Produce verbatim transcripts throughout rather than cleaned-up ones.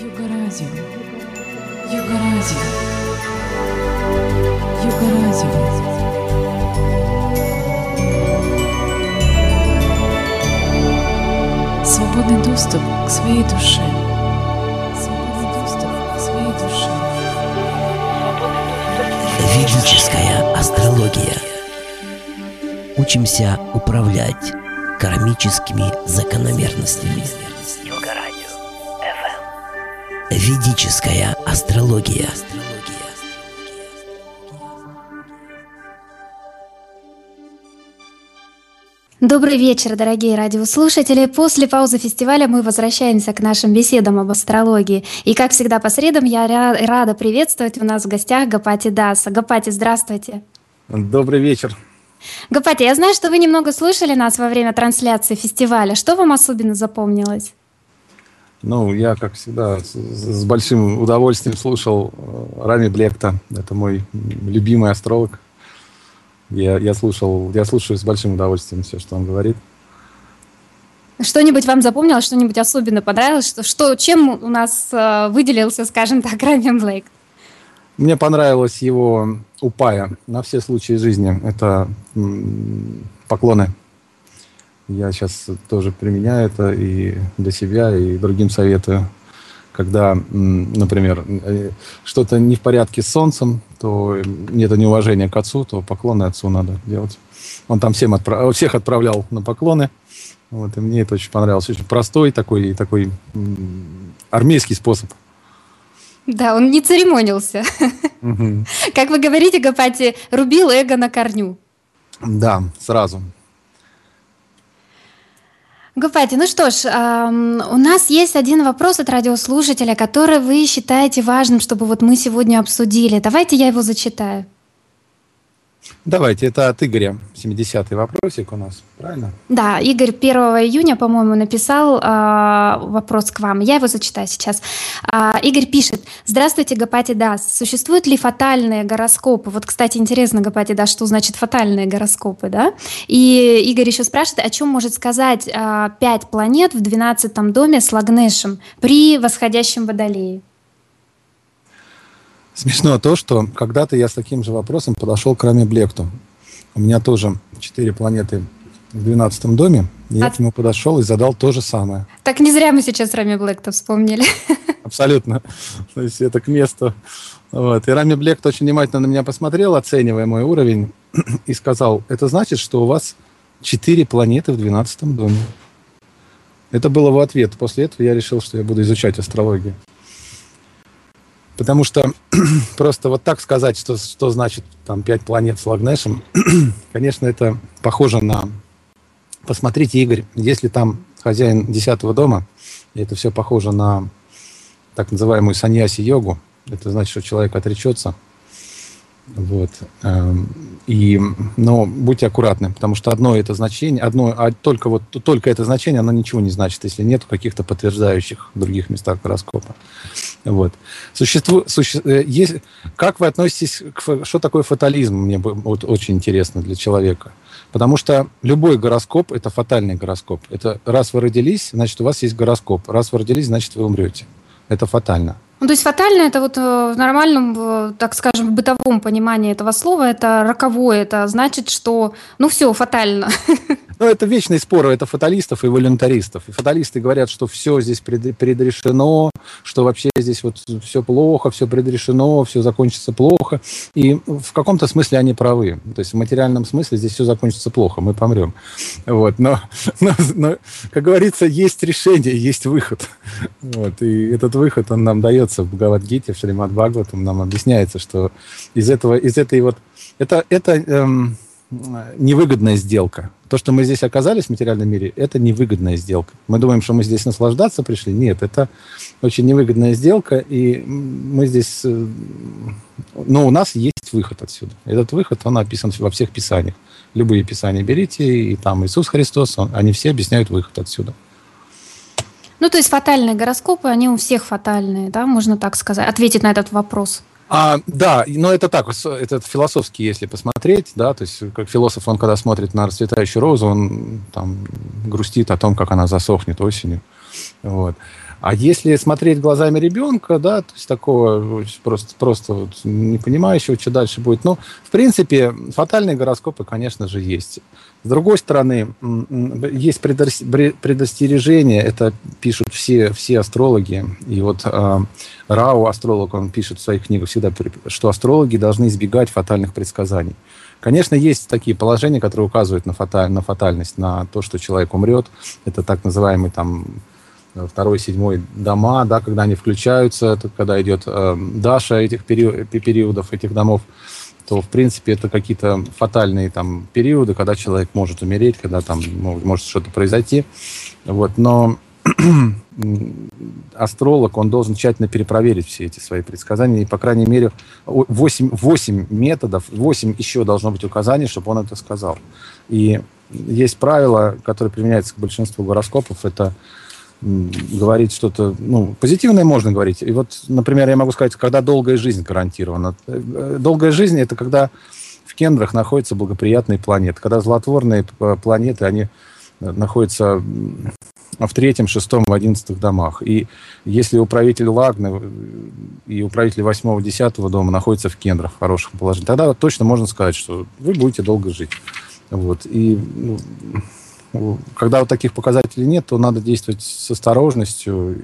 Юго-радио. Юго-радио. Юго-радио. Свободный доступ к своей душе. Свободный доступ к своей душе. Ведическая астрология. Учимся управлять кармическими закономерностями. Ведическая астрология. Добрый вечер, дорогие радиослушатели. После паузы фестиваля мы возвращаемся к нашим беседам об астрологии. И, как всегда, по средам я ря- рада приветствовать у нас в гостях Гапати Даса. Гапати, здравствуйте. Добрый вечер. Гапати, я знаю, что вы немного слушали нас во время трансляции фестиваля. Что вам особенно запомнилось? Ну, я, как всегда, с, с большим удовольствием слушал Рами Блекта. Это мой любимый астролог. Я, я, слушал, я слушаю с большим удовольствием все, что он говорит. Что-нибудь вам запомнилось, что-нибудь особенно понравилось? Что, что, чем у нас э, выделился, скажем так, Рами Блек? Мне понравилось его упая на все случаи жизни. Это м, поклоны. Я сейчас тоже применяю это и для себя, и другим советую. Когда, например, что-то не в порядке с Солнцем, то нет неуважения к Отцу, то поклоны Отцу надо делать. Он там всем отправ... всех отправлял на поклоны. Вот, и мне это очень понравилось. Очень простой такой, такой армейский способ. Да, он не церемонился. Угу. Как вы говорите, Гапати, рубил эго на корню. Да, сразу. Гапати, ну что ж, э, у нас есть один вопрос от радиослушателя, который вы считаете важным, чтобы вот мы сегодня обсудили. Давайте я его зачитаю. Давайте, это от Игоря, семидесятый вопросик у нас, правильно? Да, Игорь первого июня, по-моему, написал э, вопрос к вам. Я его зачитаю сейчас. Э, Игорь пишет: «Здравствуйте, Гапати Дас. Существуют ли фатальные гороскопы?» Вот, кстати, интересно, Гапати Дас, что значит фатальные гороскопы, да? И Игорь еще спрашивает, о чем может сказать э, пять планет в двенадцатом доме с Лагнешем при восходящем Водолее? Смешно то, что когда-то я с таким же вопросом подошел к Рами Блекту. У меня тоже четыре планеты в двенадцатом доме. Я а... к нему подошел и задал то же самое. Так не зря мы сейчас Рами Блекта вспомнили. Абсолютно. То есть это к месту. Вот. И Рами Блект очень внимательно на меня посмотрел, оценивая мой уровень, и сказал: это значит, что у вас четыре планеты в двенадцатом доме. Это был его ответ. После этого я решил, что я буду изучать астрологию. Потому что просто вот так сказать, что, что значит там пять планет с Лагнешем, конечно, это похоже на... Посмотрите, Игорь, если там хозяин десятого дома, и это все похоже на так называемую саньяси-йогу, это значит, что человек отречется. Вот. И, но будьте аккуратны, потому что одно это значение, одно, а только, вот, только это значение, оно ничего не значит, если нет каких-то подтверждающих в других местах гороскопа. Вот. Существу, суще, есть, как вы относитесь к... Что такое фатализм? Мне вот, очень интересно для человека. Потому что любой гороскоп – это фатальный гороскоп. Это раз вы родились, значит, у вас есть гороскоп. Раз вы родились, значит, вы умрете. Это фатально. Ну, то есть фатально — это вот в нормальном, так скажем, бытовом понимании этого слова, это роковое, это значит, что, ну, все, фатально. Ну, это вечный спор, это фаталистов и волюнтаристов. И фаталисты говорят, что все здесь предрешено, что вообще здесь вот все плохо, все предрешено, все закончится плохо. И в каком-то смысле они правы. То есть в материальном смысле здесь все закончится плохо, мы помрем. Вот. Но, но, но, как говорится, есть решение, есть выход. Вот. И этот выход, он нам дается в Бхагавад-гите, в Шримад Бхагаватам, нам объясняется, что из этого, из этой вот... Это, это эм, невыгодная сделка. То, что мы здесь оказались в материальном мире, это невыгодная сделка. Мы думаем, что мы здесь наслаждаться пришли. Нет, это очень невыгодная сделка, и мы здесь... Но у нас есть выход отсюда. Этот выход, он описан во всех писаниях. Любые писания берите, и там Иисус Христос, он, они все объясняют выход отсюда. Ну, то есть фатальные гороскопы, они у всех фатальные, да, можно так сказать, ответить на этот вопрос. А, да, но это так, это философски, если посмотреть, да, то есть как философ, он когда смотрит на расцветающую розу, он там грустит о том, как она засохнет осенью. Вот. А если смотреть глазами ребенка, да, то есть такого просто, просто вот не понимающего, что дальше будет. Ну, в принципе, фатальные гороскопы, конечно же, есть. С другой стороны, есть предостережение, это пишут все, все астрологи. И вот э, Рау, астролог, он пишет в своих книгах всегда, что астрологи должны избегать фатальных предсказаний. Конечно, есть такие положения, которые указывают на, фаталь, на фатальность, на то, что человек умрет. Это так называемый там второй, седьмой дома, да, когда они включаются, это когда идет э, Даша этих период, периодов, этих домов, то, в принципе, это какие-то фатальные там периоды, когда человек может умереть, когда там может что-то произойти. Вот. Но астролог, он должен тщательно перепроверить все эти свои предсказания, и, по крайней мере, восемь, восемь методов, восемь еще должно быть указаний, чтобы он это сказал. И есть правило, которое применяется к большинству гороскопов, это говорить что-то, ну, позитивное можно говорить. И вот, например, я могу сказать, когда долгая жизнь гарантирована. Долгая жизнь – это когда в кендрах находятся благоприятные планеты. Когда злотворные планеты, они находятся в третьем, шестом, в одиннадцатых домах. И если управитель Лагны и управитель восьмого, десятого дома находятся в кендрах, в хорошем положении, тогда точно можно сказать, что вы будете долго жить. Вот. И ну, когда вот таких показателей нет, то надо действовать с осторожностью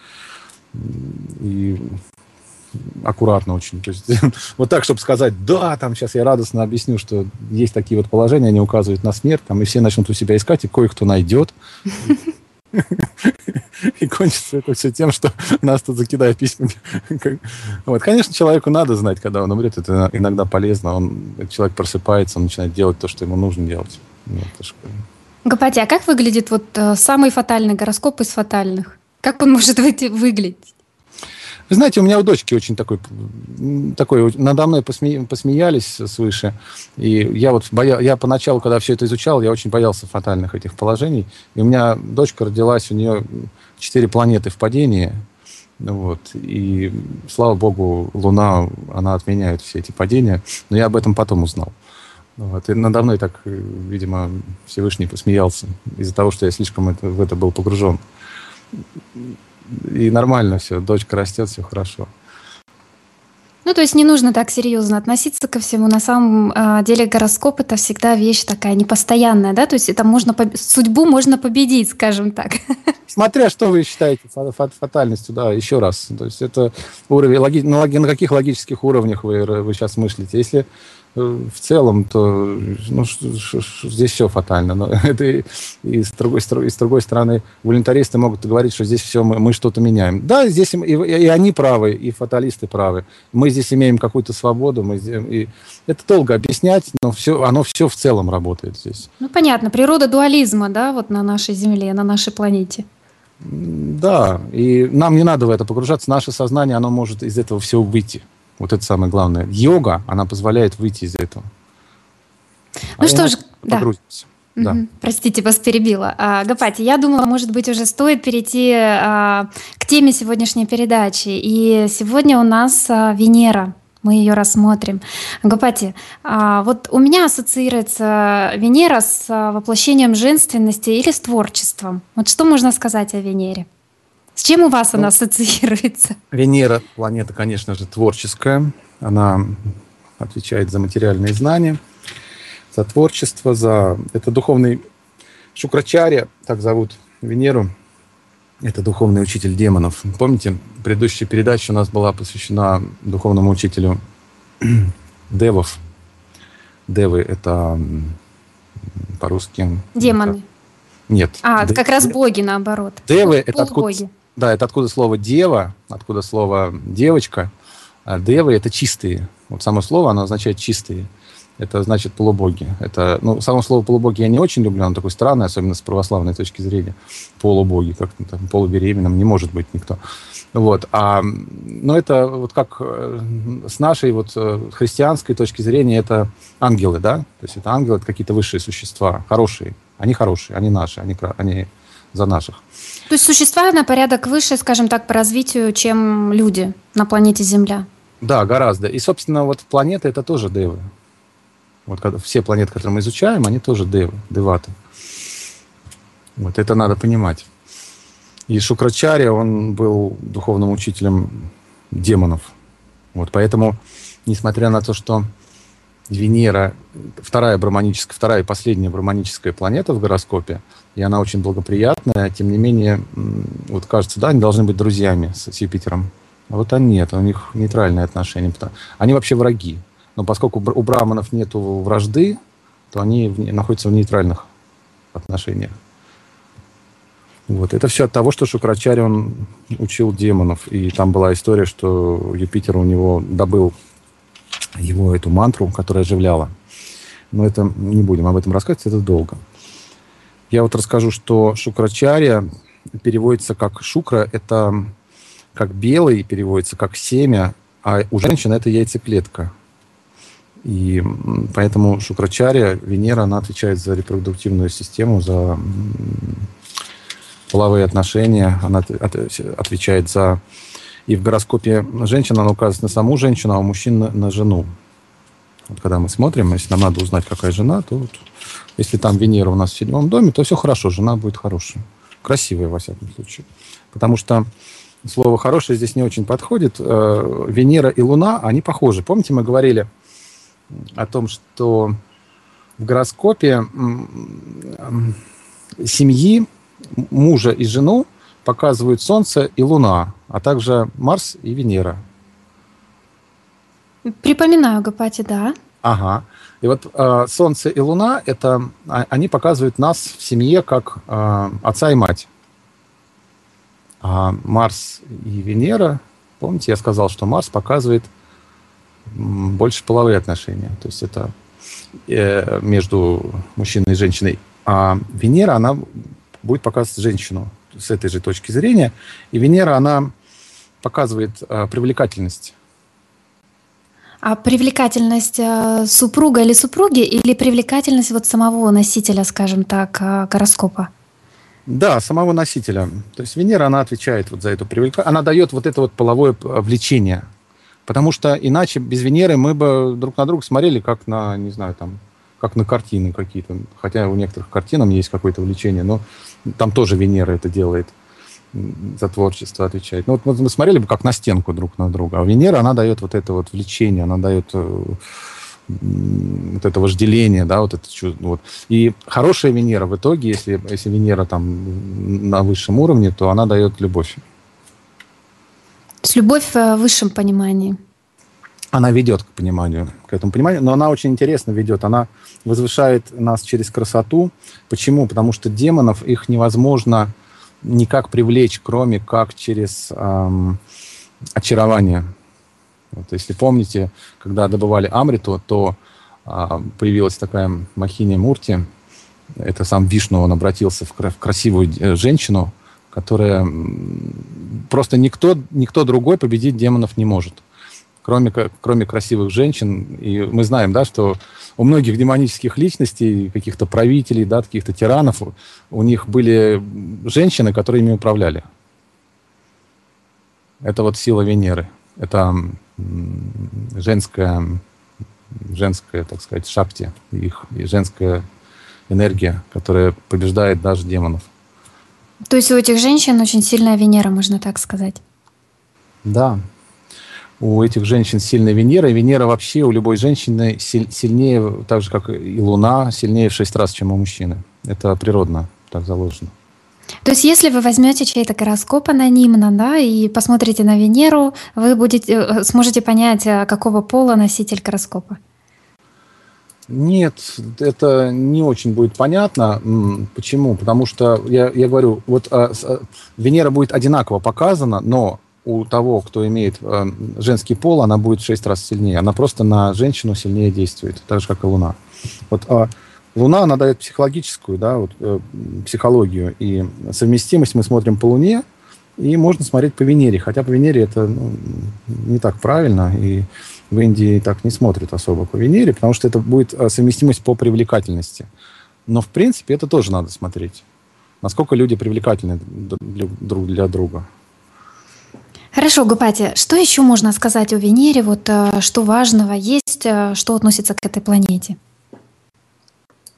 и аккуратно очень. То есть, вот так, чтобы сказать, да, там сейчас я радостно объясню, что есть такие вот положения, они указывают на смерть, там, и все начнут у себя искать, и кое-кто найдет. И кончится это все тем, что нас тут закидают письмами. Вот. Конечно, человеку надо знать, когда он умрет, это иногда полезно. Он, человек просыпается, он начинает делать то, что ему нужно делать. Вот. Гапати, а как выглядит вот э, самый фатальный гороскоп из фатальных? Как он может выйти, выглядеть? Вы знаете, у меня у дочки очень такой, такой надо мной посме, посмеялись свыше. И я вот боя, я поначалу, когда все это изучал, я очень боялся фатальных этих положений. И у меня дочка родилась, у нее четыре планеты в падении. Вот. И, слава богу, Луна, она отменяет все эти падения. Но я об этом потом узнал. Вот. И надо мной так, видимо, Всевышний посмеялся из-за того, что я слишком это, в это был погружен. И нормально все, дочка растет, все хорошо. Ну, то есть не нужно так серьезно относиться ко всему. На самом э, деле гороскоп — это всегда вещь такая непостоянная, да? То есть это можно поб... судьбу можно победить, скажем так. Смотря что вы считаете фатальностью, да, еще раз. То есть это уровень, логи... на каких логических уровнях вы, вы сейчас мыслите. Если в целом, то ну, ш, ш, ш, здесь все фатально. Но это и, и, с другой, и с другой стороны, волюнтаристы могут говорить, что здесь все мы, мы что-то меняем. Да, здесь и, и, и они правы, и фаталисты правы. Мы здесь имеем какую-то свободу. Мы здесь, и это долго объяснять, но все, оно все в целом работает здесь. Ну, понятно. Природа дуализма, да, вот на нашей Земле, на нашей планете. Да, и нам не надо в это погружаться. Наше сознание, оно может из этого всего выйти. Вот это самое главное. Йога, она позволяет выйти из этого. Ну а что ж, да. Погрузиться. Да. Угу. Простите, вас перебила. А, Гапати, я думала, может быть, уже стоит перейти а, к теме сегодняшней передачи. И сегодня у нас а, Венера. Мы ее рассмотрим. Гапати, а, вот у меня ассоциируется Венера с а, воплощением женственности или с творчеством. Вот что можно сказать о Венере? С чем у вас ну, она ассоциируется? Венера, планета, конечно же, творческая. Она отвечает за материальные знания, за творчество, за... Это духовный Шукрачарья, так зовут Венеру. Это духовный учитель демонов. Помните, предыдущая передача у нас была посвящена духовному учителю девов. Девы — это по-русски... Демоны. Нет. А, Д... как раз боги, наоборот. Девы — это откуда... Да, это откуда слово «дева», откуда слово «девочка». А девы — это чистые. Вот само слово, оно означает «чистые». Это значит полубоги. Это, ну, само слово полубоги я не очень люблю, оно такое странное, особенно с православной точки зрения. Полубоги, как-то там полубеременным не может быть никто. Вот. А, но это вот как с нашей вот христианской точки зрения, это ангелы, да? То есть это ангелы, это какие-то высшие существа, хорошие. Они хорошие, они наши, они, они за наших. То есть существа на порядок выше, скажем так, по развитию, чем люди на планете Земля? Да, гораздо. И, собственно, вот планеты — это тоже девы. Вот когда, все планеты, которые мы изучаем, они тоже девы, деваты. Вот это надо понимать. И Шукрачарья, он был духовным учителем демонов. Вот, поэтому, несмотря на то, что Венера, вторая брахманическая, вторая и последняя брахманическая планета в гороскопе, и она очень благоприятная, тем не менее, вот кажется, да, они должны быть друзьями с, с Юпитером. А вот они нет, у них нейтральные отношения. Они вообще враги. Но поскольку у браманов нет вражды, то они в, находятся в нейтральных отношениях. Вот. Это все от того, что Шукрачарья, он учил демонов. И там была история, что Юпитер у него добыл его эту мантру, которая оживляла. Но это не будем об этом рассказывать, это долго. Я вот расскажу, что Шукрачарья переводится как Шукра, это как белый, переводится как семя, а у женщины это яйцеклетка. И поэтому Шукрачарья, Венера, она отвечает за репродуктивную систему, за половые отношения, она отвечает за... И в гороскопе женщины она указывает на саму женщину, а у мужчин на, на жену. Вот когда мы смотрим, если нам надо узнать, какая жена, то вот, если там Венера у нас в седьмом доме, то все хорошо, жена будет хорошая. Красивая, во всяком случае. Потому что слово «хорошее» здесь не очень подходит. Венера и Луна, они похожи. Помните, мы говорили о том, что в гороскопе семьи, мужа и жену показывают Солнце и Луна, а также Марс и Венера. Припоминаю, Гопати, да. Ага. И вот э, Солнце и Луна, это, они показывают нас в семье как э, отца и мать. А Марс и Венера, помните, я сказал, что Марс показывает м, больше половые отношения. То есть это э, между мужчиной и женщиной. А Венера, она будет показывать женщину с этой же точки зрения. И Венера, она показывает э, привлекательность. А привлекательность э, супруга или супруги, или привлекательность вот самого носителя, скажем так, э, гороскопа? Да, самого носителя. То есть Венера, она отвечает вот за эту привлекательность. Она дает вот это вот половое влечение. Потому что иначе без Венеры мы бы друг на друга смотрели как на, не знаю, там, как на картины какие-то. Хотя у некоторых картинам есть какое-то влечение, но там тоже Венера это делает, за творчество отвечает. Ну, вот мы смотрели бы как на стенку друг на друга. А Венера, она дает вот это вот влечение, она дает э, вот это вожделение, да, вот это чувство. Вот. И хорошая Венера в итоге, если, если Венера там на высшем уровне, то она дает любовь. То есть любовь в высшем понимании. Она ведет к пониманию, к этому пониманию, но она очень интересно ведет. Она возвышает нас через красоту. Почему? Потому что демонов, их невозможно никак привлечь, кроме как через эм, очарование. Вот, если помните, когда добывали Амриту, то э, появилась такая Махини Мурти. Это сам Вишну, он обратился в, в красивую женщину, которая просто никто, никто другой победить демонов не может. Кроме, кроме красивых женщин. И мы знаем, да, что у многих демонических личностей, каких-то правителей, да, каких-то тиранов, у них были женщины, которые ими управляли. Это вот сила Венеры. Это женская, женская, так сказать, шакти, их, и женская энергия, которая побеждает даже демонов. То есть у этих женщин очень сильная Венера, можно так сказать? Да. У этих женщин сильная Венера. И Венера вообще у любой женщины сильнее, так же, как и Луна, сильнее в шесть раз, чем у мужчины. Это природно, так заложено. То есть если вы возьмете чей-то гороскоп анонимно, да, и посмотрите на Венеру, вы будете, сможете понять, какого пола носитель гороскопа? Нет, это не очень будет понятно. Почему? Потому что, я, я говорю, вот а, а, Венера будет одинаково показана, но у того, кто имеет э, женский пол, она будет в шесть раз сильнее. Она просто на женщину сильнее действует, так же, как и Луна. Вот, а Луна, она дает психологическую, да, вот, э, психологию. И совместимость мы смотрим по Луне, и можно смотреть по Венере. Хотя по Венере это ну, не так правильно, и в Индии так не смотрят особо по Венере, потому что это будет совместимость по привлекательности. Но, в принципе, это тоже надо смотреть. Насколько люди привлекательны друг для друга. Хорошо, Гопати, что еще можно сказать о Венере? Вот что важного есть, что относится к этой планете?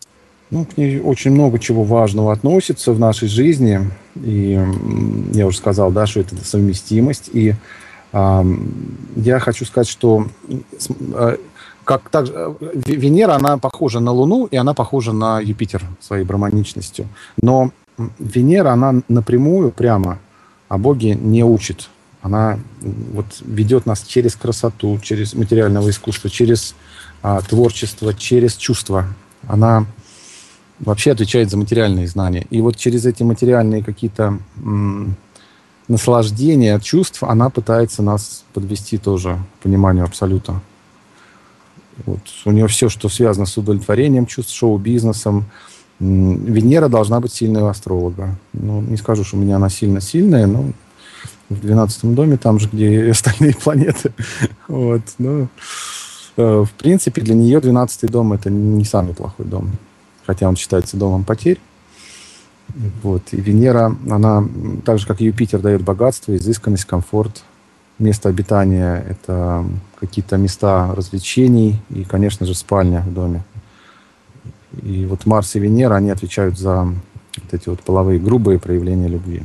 Ну, к ней очень много чего важного относится в нашей жизни. И я уже сказал, да, что это совместимость. И э, я хочу сказать, что э, как так, Венера, она похожа на Луну, и она похожа на Юпитер своей браманичностью. Но Венера, она напрямую, прямо о Боге не учит. Она вот ведет нас через красоту, через материальное искусство, через а, творчество, через чувства. Она вообще отвечает за материальные знания. И вот через эти материальные какие-то м, наслаждения, чувств, она пытается нас подвести тоже к пониманию абсолюта. Вот. У нее все, что связано с удовлетворением чувств, шоу-бизнесом. Венера должна быть сильной у астролога. Ну, не скажу, что у меня она сильно-сильная, но в двенадцатом доме, там же, где и остальные планеты. Вот. Ну, в принципе, для нее двенадцатый дом – это не самый плохой дом. Хотя он считается домом потерь. Вот. И Венера, она, так же, как и Юпитер, дает богатство, изысканность, комфорт. Место обитания – это какие-то места развлечений и, конечно же, спальня в доме. И вот Марс и Венера, они отвечают за вот эти вот половые, грубые проявления любви.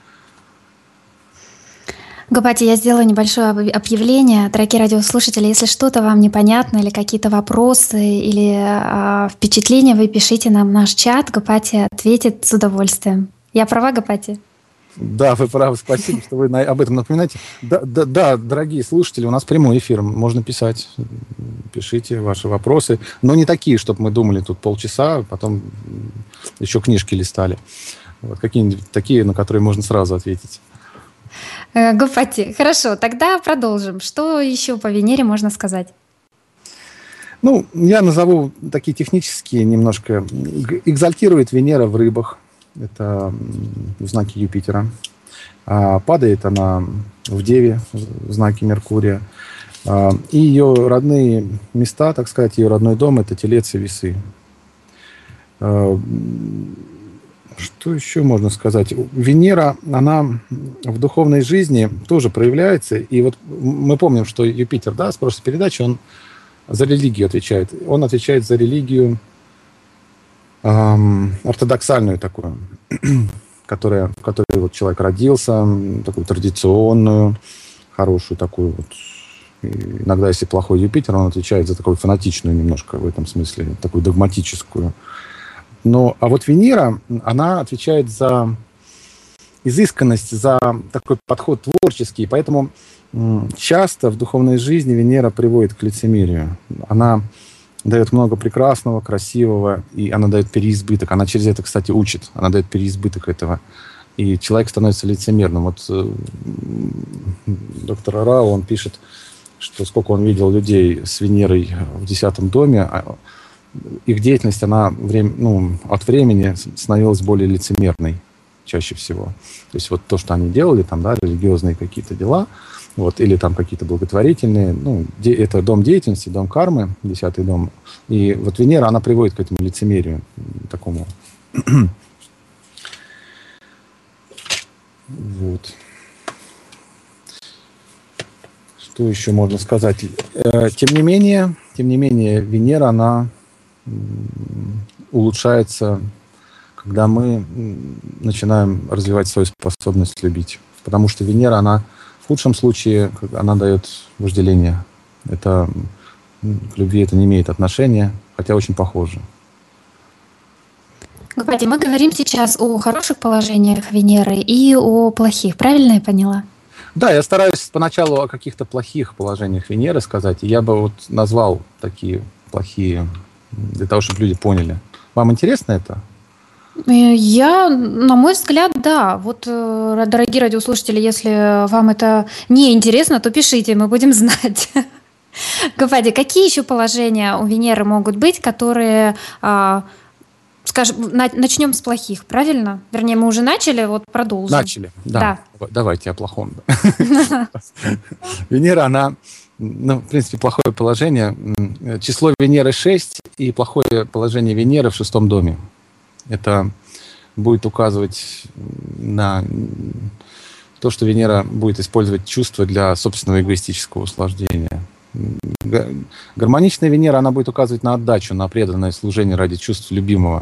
Гопати, я сделаю небольшое объявление. Дорогие радиослушатели, если что-то вам непонятно или какие-то вопросы или э, впечатления, вы пишите нам в наш чат. Гопати ответит с удовольствием. Я права, Гопати? Да, вы правы. Спасибо, что вы об этом напоминаете. Да, да, да, дорогие слушатели, у нас прямой эфир. Можно писать. Пишите ваши вопросы. Но не такие, чтобы мы думали тут полчаса, а потом еще книжки листали. Вот, какие-нибудь такие, на которые можно сразу ответить. Гопати, хорошо, тогда продолжим. Что еще по Венере можно сказать? Ну, я назову такие технические немножко. Экзальтирует Венера в рыбах. Это в знаке Юпитера. А падает она в Деве, в знаке Меркурия. А, и ее родные места, так сказать, ее родной дом – это Телец и Весы. А, что еще можно сказать? Венера, она в духовной жизни тоже проявляется. И вот мы помним, что Юпитер, да, с прошлой передачи, он за религию отвечает. Он отвечает за религию эм, ортодоксальную такую, которая, в которой вот человек родился, такую традиционную, хорошую такую вот. И иногда, если плохой Юпитер, он отвечает за такую фанатичную немножко в этом смысле, такую догматическую. Но, а вот Венера, она отвечает за изысканность, за такой подход творческий. Поэтому м, часто в духовной жизни Венера приводит к лицемерию. Она дает много прекрасного, красивого, и она дает переизбыток. Она через это, кстати, учит. Она дает переизбыток этого. И человек становится лицемерным. Вот э, доктор Рау, он пишет, что сколько он видел людей с Венерой в десятом доме, их деятельность, она время, ну, от времени становилась более лицемерной чаще всего. То есть вот то, что они делали, там, да, религиозные какие-то дела, вот, или там какие-то благотворительные, ну, де, это дом деятельности, дом кармы, десятый дом. И вот Венера, она приводит к этому лицемерию, такому. Вот. Что еще можно сказать? Тем не менее, тем не менее, Венера, она улучшается, когда мы начинаем развивать свою способность любить. Потому что Венера, она в худшем случае, она дает вожделение. Это, к любви это не имеет отношения, хотя очень похоже. Гопати, мы говорим сейчас о хороших положениях Венеры и о плохих. Правильно я поняла? Да, я стараюсь поначалу о каких-то плохих положениях Венеры сказать. И я бы вот назвал такие плохие, для того, чтобы люди поняли. Вам интересно это? Я, на мой взгляд, да. Вот, дорогие радиослушатели, если вам это не интересно, то пишите, мы будем знать. Гопати, какие еще положения у Венеры могут быть, которые, скажем, начнем с плохих, правильно? Вернее, мы уже начали, вот продолжим. Начали, да. да. Давайте о плохом. Венера, она, ну, в принципе, плохое положение. Число Венеры шесть и плохое положение Венеры в шестом доме. Это будет указывать на то, что Венера будет использовать чувства для собственного эгоистического услаждения. Гармоничная Венера, она будет указывать на отдачу, на преданное служение ради чувств любимого.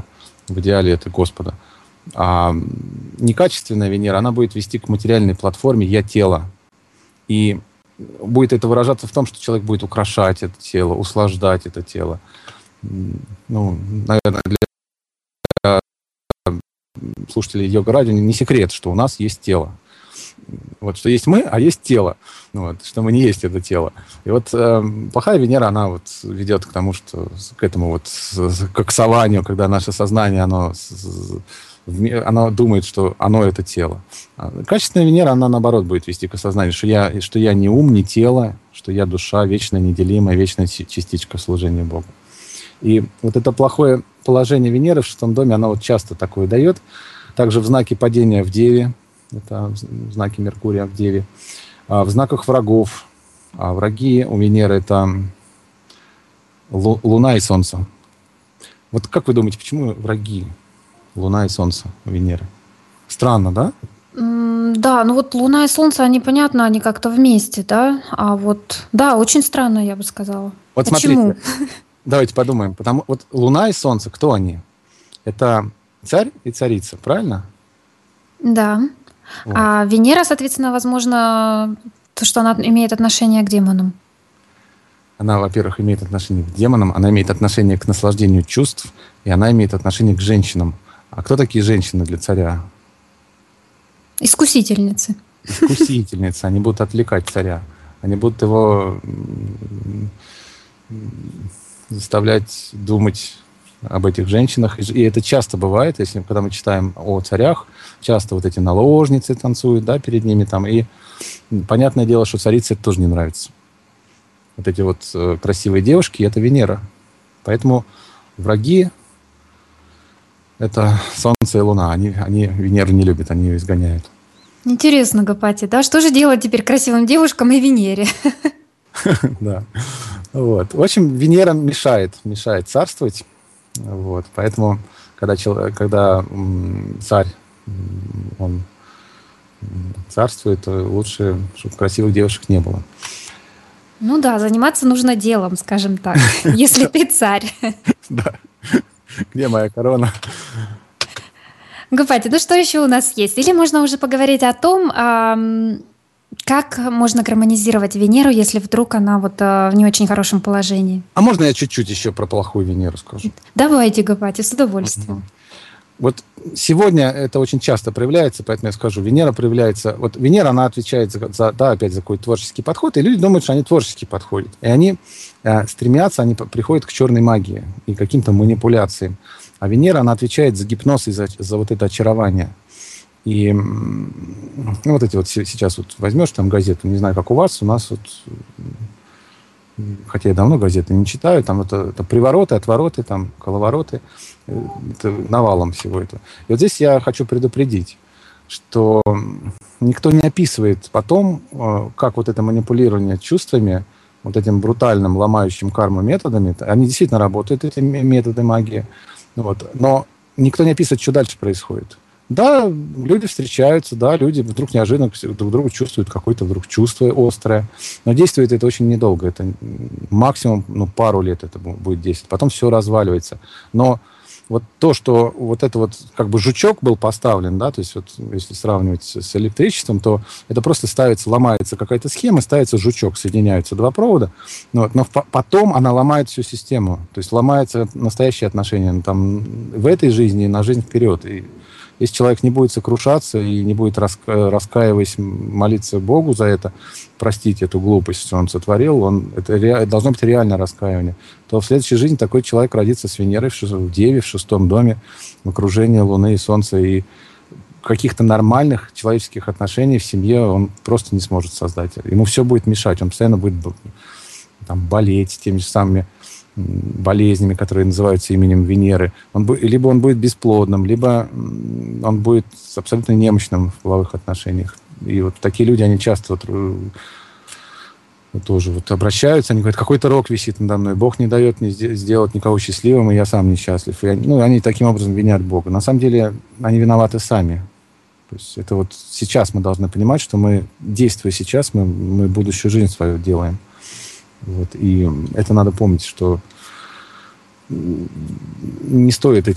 в идеале это Господа. А некачественная Венера, она будет вести к материальной платформе «я тело». И будет это выражаться в том, что человек будет украшать это тело, услаждать это тело. Ну, наверное, для слушателей йога-радио не секрет, что у нас есть тело. Вот, что есть мы, а есть тело. Вот, что мы не есть это тело. И вот э, плохая Венера, она вот ведет к тому, что к этому вот, к коксованию, когда наше сознание, оно, оно думает, что оно это тело. А качественная Венера, она наоборот будет вести к осознанию, что я, что я не ум, не тело, что я душа, вечная, неделимая, вечная частичка служения Богу. И вот это плохое положение Венеры в шестом доме, оно вот часто такое дает. Также в знаке падения в Деве, это в знаке Меркурия в Деве, в знаках врагов. А враги у Венеры это Луна и Солнце. Вот как вы думаете, почему враги Луна и Солнце у Венеры? Странно, да? Да, ну вот Луна и Солнце, они, понятно, они как-то вместе, да? А вот, да, очень странно, я бы сказала. Вот почему? Смотрите, давайте подумаем. Потому вот Луна и Солнце, кто они? Это царь и царица, правильно? Да. Вот. А Венера, соответственно, возможно, то, что она имеет отношение к демонам. Она, во-первых, имеет отношение к демонам, она имеет отношение к наслаждению чувств, и она имеет отношение к женщинам. А кто такие женщины для царя? Искусительницы. Искусительницы. Они будут отвлекать царя. Они будут его заставлять думать об этих женщинах. И это часто бывает, если когда мы читаем о царях, часто вот эти наложницы танцуют, да, перед ними там. И понятное дело, что царице это тоже не нравится. Вот эти вот э, красивые девушки, это Венера. Поэтому враги это Солнце и Луна. Они, они Венеру не любят, они ее изгоняют. Интересно, Гопати, да? Что же делать теперь красивым девушкам и Венере? Да. Вот. В общем, Венера мешает, мешает царствовать. Вот. Поэтому, когда, человек, когда м, царь он царствует, то лучше, чтобы красивых девушек не было. Ну да, заниматься нужно делом, скажем так, если ты царь. Да. Где моя корона? Гопати, ну что еще у нас есть? Или можно уже поговорить о том, как можно гармонизировать Венеру, если вдруг она вот в не очень хорошем положении? А можно я чуть-чуть еще про плохую Венеру скажу? Давайте, Гопати, с удовольствием. Вот сегодня это очень часто проявляется, поэтому я скажу, Венера проявляется... Вот Венера, она отвечает за, за, да, опять за какой-то творческий подход, и люди думают, что они творчески подходят. И они э, стремятся, они приходят к черной магии и каким-то манипуляциям. А Венера, она отвечает за гипноз и за, за вот это очарование. И ну, вот эти вот сейчас вот возьмешь там газету, не знаю, как у вас, у нас вот... Хотя я давно газеты не читаю, там это, это привороты, отвороты, там коловороты, это навалом всего этого. И вот здесь я хочу предупредить, что никто не описывает потом, как вот это манипулирование чувствами, вот этим брутальным, ломающим карму методами, они действительно работают, эти методы магии, вот, но никто не описывает, что дальше происходит. Да, люди встречаются, да, люди вдруг неожиданно друг друга чувствуют какое-то вдруг чувство острое. Но действует это очень недолго. Это максимум ну, пару лет это будет действовать. Потом все разваливается. Но вот то, что вот это вот как бы жучок был поставлен, да, то есть вот если сравнивать с электричеством, то это просто ставится, ломается какая-то схема, ставится жучок, соединяются два провода, вот, но потом она ломает всю систему. То есть ломается настоящие отношения там, в этой жизни и на жизнь вперед. И если человек не будет сокрушаться и не будет, раска- раскаиваясь, молиться Богу за это, простить эту глупость, что он сотворил, он, это, ре- это должно быть реальное раскаивание, то в следующей жизни такой человек родится с Венерой в, в Деве, в шестом доме, в окружении Луны и Солнца, и каких-то нормальных человеческих отношений в семье он просто не сможет создать. Ему все будет мешать, он постоянно будет там, болеть теми же самыми болезнями, которые называются именем Венеры. Он, либо он будет бесплодным, либо он будет абсолютно немощным в половых отношениях. И вот такие люди, они часто вот, вот тоже вот обращаются, они говорят, какой-то рок висит надо мной, Бог не дает мне сделать никого счастливым, и я сам несчастлив. И они, ну, они таким образом винят Бога. На самом деле они виноваты сами. То есть это вот сейчас мы должны понимать, что мы, действуя сейчас, мы, мы будущую жизнь свою делаем. Вот, и это надо помнить, что не стоит этим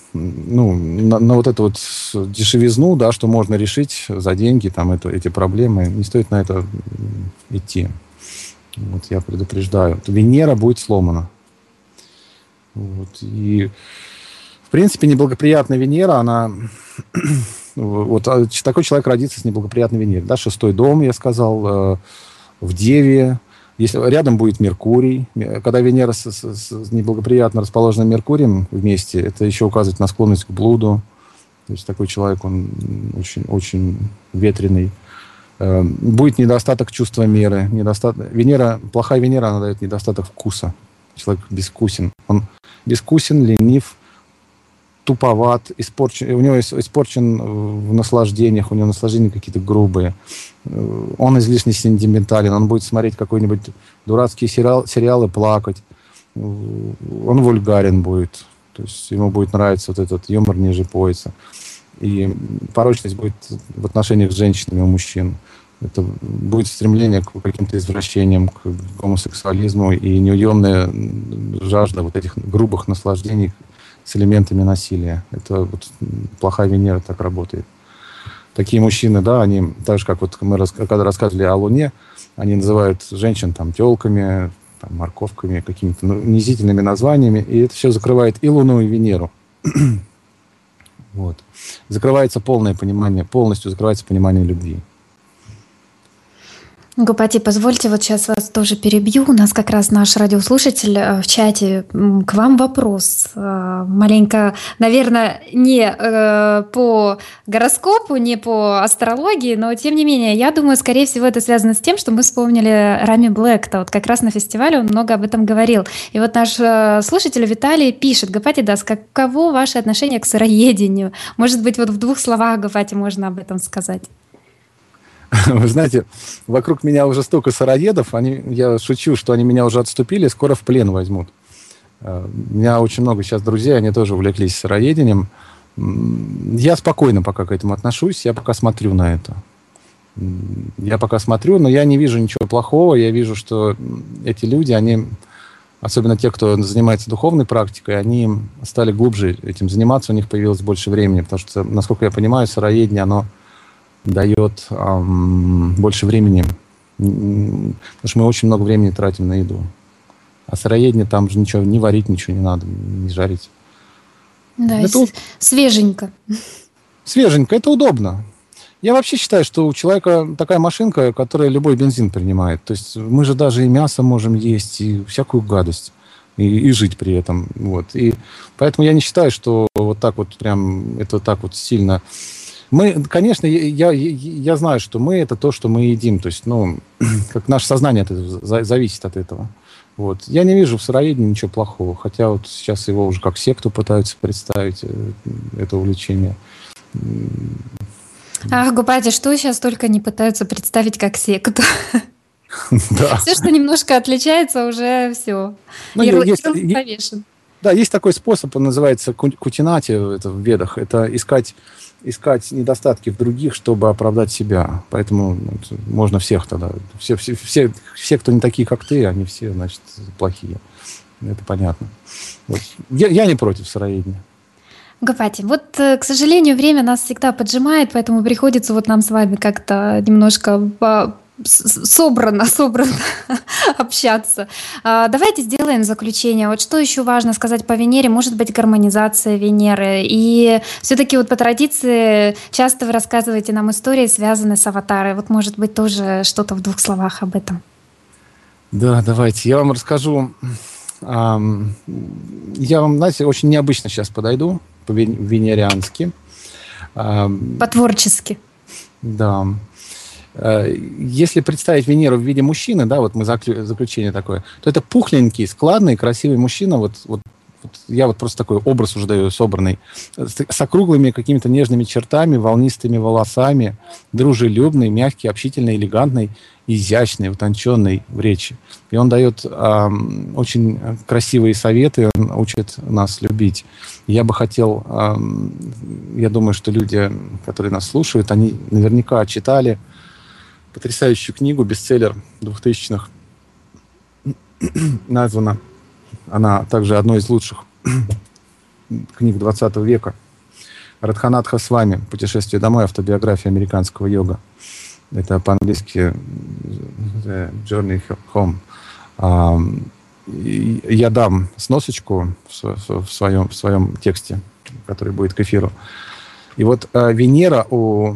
ну, на, на вот эту вот дешевизну, да, что можно решить за деньги там, это, эти проблемы, не стоит на это идти. Вот я предупреждаю. Венера будет сломана. Вот. И, в принципе, неблагоприятная Венера, она... вот такой человек родится с неблагоприятной Венерой. Да? Шестой дом, я сказал, в Деве. Если рядом будет Меркурий, когда Венера с, с, с неблагоприятно расположенным Меркурием вместе, это еще указывает на склонность к блуду. То есть такой человек, он очень, очень ветреный. Будет недостаток чувства меры. Недостаток... Венера, плохая Венера, она дает недостаток вкуса. Человек бескусен. Он бескусен, ленив, туповат, испорчен, у него испорчен в наслаждениях, у него наслаждения какие-то грубые. Он излишне сентиментален, он будет смотреть какой-нибудь дурацкий сериал, сериал и плакать. Он вульгарен будет. То есть ему будет нравиться вот этот юмор ниже пояса. И порочность будет в отношениях с женщинами у мужчин. Это будет стремление к каким-то извращениям, к гомосексуализму и неуемная жажда вот этих грубых наслаждений с элементами насилия. Это вот плохая Венера так работает. Такие мужчины, да, они, так же, как вот мы рас, когда рассказывали о Луне, они называют женщин там тёлками, там, морковками, какими-то ну, унизительными названиями, и это все закрывает и Луну, и Венеру. Вот. Закрывается полное понимание, полностью закрывается понимание любви. Гупати, позвольте, вот сейчас вас тоже перебью. У нас как раз наш радиослушатель в чате. К вам вопрос. Маленько, наверное, не по гороскопу, не по астрологии, но тем не менее, я думаю, скорее всего, это связано с тем, что мы вспомнили Рами Блэкта. Вот как раз на фестивале он много об этом говорил. И вот наш слушатель Виталий пишет: Гупати Дас, каково ваше отношение к сыроедению? Может быть, вот в двух словах, Гупати, можно об этом сказать? Вы знаете, вокруг меня уже столько сыроедов, они, я шучу, что они меня уже отступили, скоро в плен возьмут. У меня очень много сейчас друзей, они тоже увлеклись сыроедением. Я спокойно пока к этому отношусь, я пока смотрю на это. Я пока смотрю, но я не вижу ничего плохого, я вижу, что эти люди, они, особенно те, кто занимается духовной практикой, они стали глубже этим заниматься, у них появилось больше времени, потому что, насколько я понимаю, сыроедение, оно дает эм, больше времени, потому что мы очень много времени тратим на еду. А сыроедение, там же ничего не варить, ничего не надо, не жарить. Да, это с- свеженько. Свеженько, это удобно. Я вообще считаю, что у человека такая машинка, которая любой бензин принимает. То есть мы же даже и мясо можем есть, и всякую гадость, и, и жить при этом. Вот. И поэтому я не считаю, что вот так вот прям, это так вот сильно... Мы, конечно, я, я, я знаю, что мы это то, что мы едим. То есть, ну, как наше сознание от этого, за, зависит от этого. Вот. Я не вижу в сыроедении ничего плохого. Хотя вот сейчас его уже как секту пытаются представить, это увлечение. Ах, Гупати, что сейчас только не пытаются представить как секту. Да. Все, что немножко отличается, уже все. Ну, Ярлык есть- повешен. Да, есть такой способ, он называется ку- кутинати, это в ведах. Это искать, искать недостатки в других, чтобы оправдать себя. Поэтому ну, это можно всех тогда. Все, все, все, все, кто не такие, как ты, они все, значит, плохие. Это понятно. Вот. Я, я не против сыроедения. Гупати, вот, э, к сожалению, время нас всегда поджимает, поэтому приходится вот нам с вами как-то немножко по- с- собрано, собрано общаться. А, Давайте сделаем заключение. Вот что еще важно сказать по Венере? Может быть, гармонизация Венеры. И все-таки вот по традиции часто вы рассказываете нам истории, связанные с аватарой. Вот, может быть, тоже что-то в двух словах об этом. Да, давайте. Я вам расскажу. ам, Я вам, знаете, очень необычно сейчас подойду по-венериански. Ам, По-творчески. Да. Э, Если представить Венеру в виде мужчины, да, вот мы заклю- заключение такое, то это пухленький, складный, красивый мужчина. Вот, вот, вот я вот просто такой образ уже даю собранный, с, с округлыми какими-то нежными чертами, волнистыми волосами, дружелюбный, мягкий, общительный, элегантный, изящный, утонченный в речи. И он дает ам, очень красивые советы, он учит нас любить. Я бы хотел, ам, я думаю, что люди, которые нас слушают, они наверняка читали потрясающую книгу, бестселлер двухтысячных, названа она также одной из лучших книг двадцатого века. Радханатха Свами «Путешествие домой. Автобиография американского йога». Это по-английски The Journey Home. Я дам сносочку в своем, в своем тексте, который будет к эфиру. И вот Венера у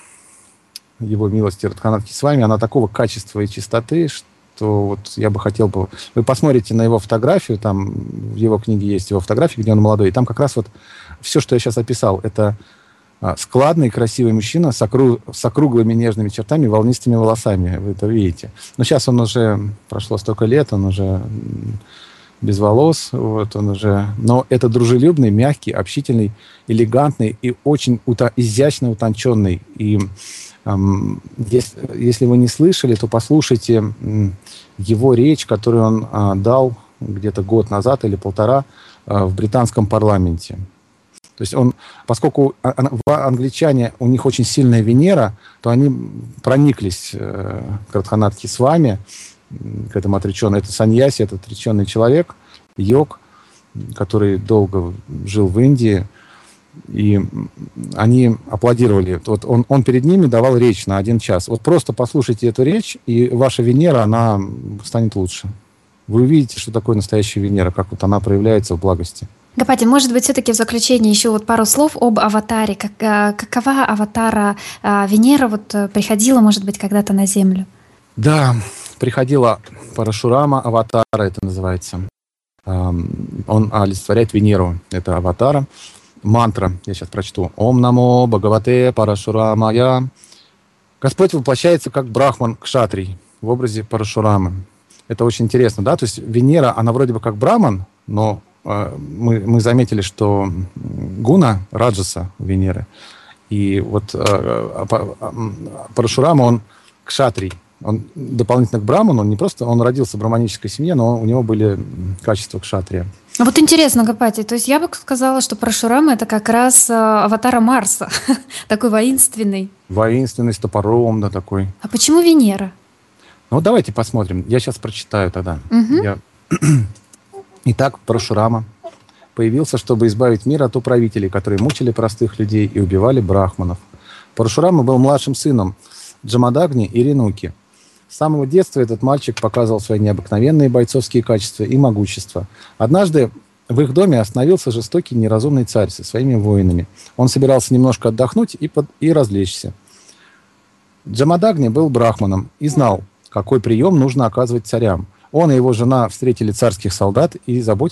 его милости Радханатхи Свами, она такого качества и чистоты, что вот я бы хотел бы... Вы посмотрите на его фотографию, там в его книге есть его фотография, где он молодой, и там как раз вот все, что я сейчас описал, это складный, красивый мужчина с, округ, с округлыми нежными чертами, волнистыми волосами. Вы это видите. Но сейчас он уже, прошло столько лет, он уже без волос. Вот он уже... Но это дружелюбный, мягкий, общительный, элегантный и очень ута- изящно утонченный. И эм, если, если вы не слышали, то послушайте эм, его речь, которую он э, дал где-то год назад или полтора э, в британском парламенте. То есть он, поскольку англичане, у них очень сильная Венера, то они прониклись э, к Радханатхи Свами, к этому отреченному. Это саньяси, это отреченный человек, йог, который долго жил в Индии. И они аплодировали. Вот он, он перед ними давал речь на один час. Вот просто послушайте эту речь, и ваша Венера, она станет лучше. Вы увидите, что такое настоящая Венера, как вот она проявляется в благости. Гапати, может быть, все-таки в заключение еще вот пару слов об аватаре. Как, какова аватара Венера вот приходила, может быть, когда-то на Землю? Да, приходила Парашурама, аватара это называется. Он олицетворяет Венеру, это аватара. Мантра, я сейчас прочту. Ом намо Бхагавате Парашурамая. Господь воплощается как брахман кшатрий в образе Парашурамы. Это очень интересно, да? То есть Венера, она вроде бы как браман, но Мы, мы заметили, что гуна раджаса Венеры. И вот Парашурама, он кшатрий. Он дополнительно к браману, он не просто, он родился в браманической семье, но у него были качества кшатрия. Вот интересно, Гапати, то есть я бы сказала, что Парашурама это как раз аватара Марса, такой воинственный. Воинственный, с топором, да, такой. А почему Венера? Ну, давайте посмотрим. Я сейчас прочитаю тогда. Угу. Я... Итак, Парашурама появился, чтобы избавить мир от управителей, которые мучили простых людей и убивали брахманов. Парашурама был младшим сыном Джамадагни и Ренуки. С самого детства этот мальчик показывал свои необыкновенные бойцовские качества и могущество. Однажды в их доме остановился жестокий неразумный царь со своими воинами. Он собирался немножко отдохнуть и, под... и развлечься. Джамадагни был брахманом и знал, какой прием нужно оказывать царям. Он и его жена встретили царских солдат и заботились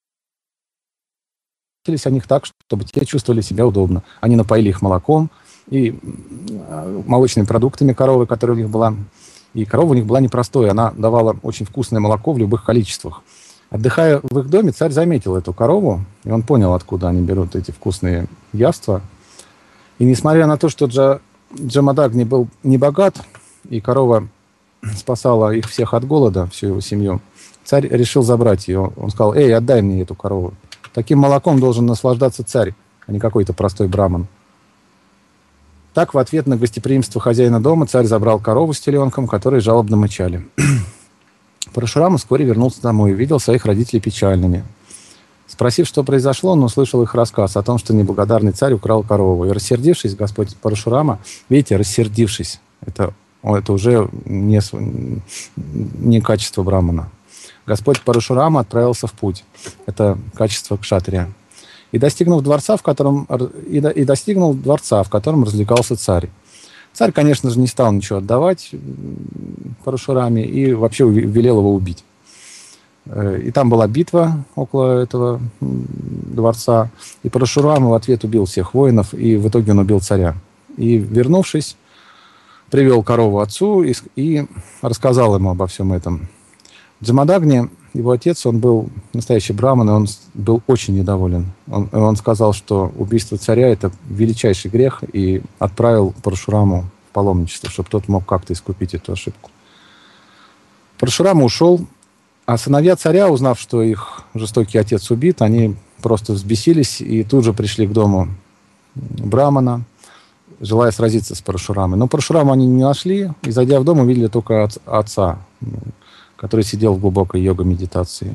о них так, чтобы те чувствовали себя удобно. Они напоили их молоком и молочными продуктами коровы, которая у них была. И корова у них была непростой, она давала очень вкусное молоко в любых количествах. Отдыхая в их доме, царь заметил эту корову, и он понял, откуда они берут эти вкусные явства. И несмотря на то, что Джа, Джамадагни был не богат, и корова спасала их всех от голода, всю его семью, царь решил забрать ее. Он сказал: «Эй, отдай мне эту корову. Таким молоком должен наслаждаться царь, а не какой-то простой браман». Так, в ответ на гостеприимство хозяина дома, царь забрал корову с теленком, которые жалобно мычали. Парашурама вскоре вернулся домой и увидел своих родителей печальными. Спросив, что произошло, он услышал их рассказ о том, что неблагодарный царь украл корову. И рассердившись, Господь Парашурама, видите, рассердившись, это Это уже не, не качество брамана. Господь Парашурама отправился в путь. Это качество кшатрия. И достигнув дворца, в котором, и, до, и достигнул дворца, в котором развлекался царь. Царь, конечно же, не стал ничего отдавать Парашураме и вообще велел его убить. И там была битва около этого дворца. И Парашурама в ответ убил всех воинов, и в итоге он убил царя. И, вернувшись, привел корову отцу и, и рассказал ему обо всем этом. Джамадагни, его отец, он был настоящий браман, и он был очень недоволен. Он, он сказал, что убийство царя – это величайший грех, и отправил Парашураму в паломничество, чтобы тот мог как-то искупить эту ошибку. Парашурама ушел, а сыновья царя, узнав, что их жестокий отец убит, они просто взбесились и тут же пришли к дому брамана, желая сразиться с Парашурамой. Но Парашураму они не нашли, и, зайдя в дом, увидели только отца, который сидел в глубокой йога-медитации.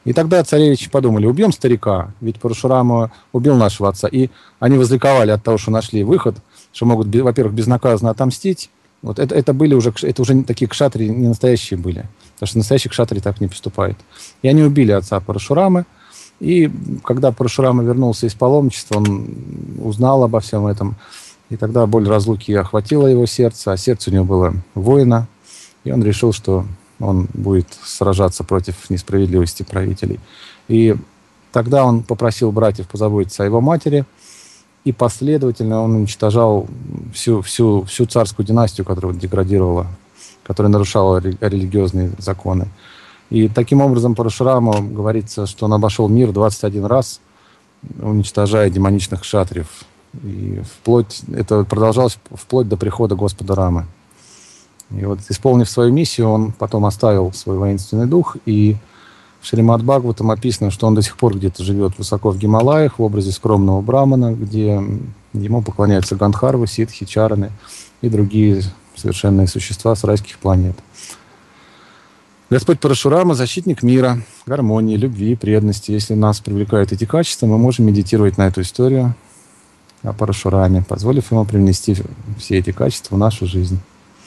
И тогда царевичи подумали, убьем старика, ведь Парашурама убил нашего отца. И они возликовали от того, что нашли выход, что могут, во-первых, безнаказанно отомстить. Вот это, это были уже, это уже такие кшатри не настоящие были, потому что настоящие кшатри так не поступают. И они убили отца Парашурамы. И когда Парашурама вернулся из паломничества, он узнал обо всем этом. И тогда боль разлуки охватила его сердце, а сердце у него было воина. И он решил, что он будет сражаться против несправедливости правителей. И тогда он попросил братьев позаботиться о его матери. И последовательно он уничтожал всю, всю, всю царскую династию, которая деградировала, которая нарушала религиозные законы. И таким образом Парашурама, говорится, что он обошел мир двадцать один раз, уничтожая демоничных кшатриев. И вплоть, это продолжалось вплоть до прихода Господа Рамы. И вот, исполнив свою миссию, он потом оставил свой воинственный дух, и в Шримад Бхагаватам описано, что он до сих пор где-то живет высоко в Гималаях, в образе скромного брамана, где ему поклоняются гандхарвы, ситхи, чараны и другие совершенные существа с райских планет. Господь Парашурама – защитник мира, гармонии, любви, преданности. Если нас привлекают эти качества, мы можем медитировать на эту историю о Парашураме, позволив ему привнести все эти качества в нашу жизнь.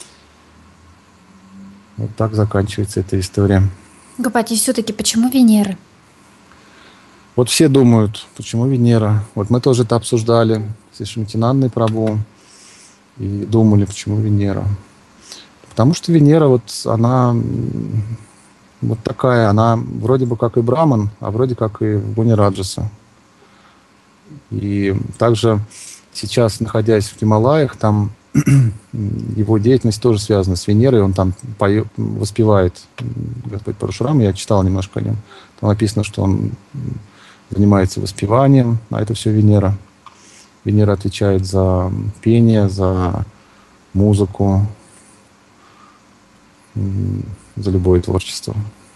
Вот так заканчивается эта история. Гопати, все-таки почему Венера? Вот все думают, почему Венера. Вот мы тоже это обсуждали с Шриматинандой Прабху и думали, почему Венера. Потому что Венера, вот она вот такая, она вроде бы как и Браман, а вроде как и Муни Раджаса. И также сейчас, находясь в Гималаях, там его деятельность тоже связана с Венерой. Он там поет, воспевает Господь Парашурама. Я читал немножко о нем. Там написано, что он занимается воспеванием, а это все Венера. Венера отвечает за пение, за музыку, за любое творчество.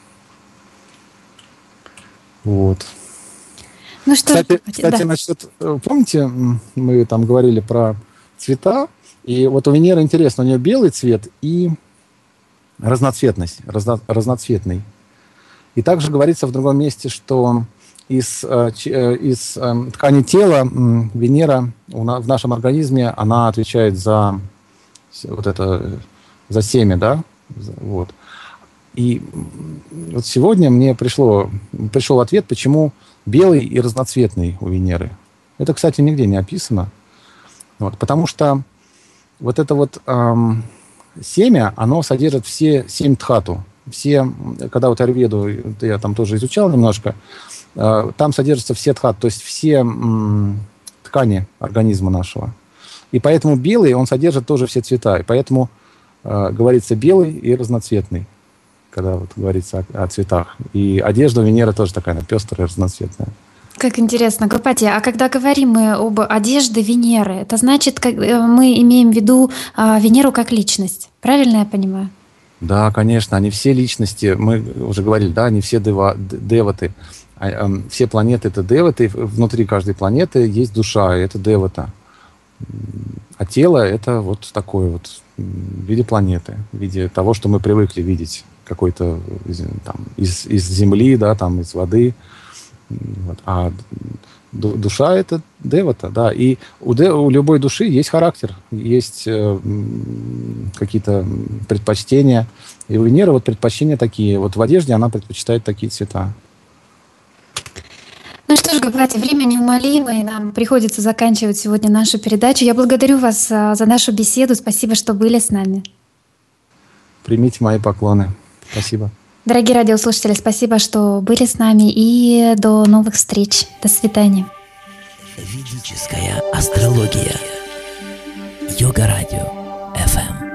Вот. Ну что, кстати, Гопати, кстати да. насчет, помните, мы там говорили про цвета, и вот у Венеры интересно, у нее белый цвет и разноцветность, разно, разноцветный. И также говорится в другом месте, что из, из ткани тела Венера в нашем организме, она отвечает за вот это, за семя, да, вот. И вот сегодня мне пришло, пришел ответ, почему белый и разноцветный у Венеры. Это, кстати, нигде не описано. Вот, потому что вот это вот эм, семя, оно содержит все семь дхату. Все, когда вот Аюрведу, я там тоже изучал немножко, э, там содержатся все дхаты, то есть все м, ткани организма нашего. И поэтому белый, он содержит тоже все цвета. И поэтому э, говорится белый и разноцветный, когда вот говорится о, о цветах. И одежда у Венеры тоже такая, она пестрая, разноцветная. Как интересно, Гопати, а когда говорим мы об одежде Венеры, это значит, как, мы имеем в виду а, Венеру как личность. Правильно я понимаю? Да, конечно, они все личности, мы уже говорили, да, они все дева, деваты. А, а, все планеты — это деваты, внутри каждой планеты есть душа, и это девата. А тело — это вот такое вот в виде планеты, в виде того, что мы привыкли видеть, какой-то там из, из земли, да, там из воды. Вот. А душа — это девата, да. И у, де, у любой души есть характер, есть э, какие-то предпочтения. И у Венеры вот предпочтения такие. Вот в одежде она предпочитает такие цвета. Ну что ж, Гопати, время неумолимо, и нам приходится заканчивать сегодня нашу передачу. Я благодарю вас за нашу беседу. Спасибо, что были с нами. Примите мои поклоны. Спасибо. Дорогие радиослушатели, спасибо, что были с нами, и до новых встреч. До свидания. Ведическая астрология. Йога Радио. эф эм.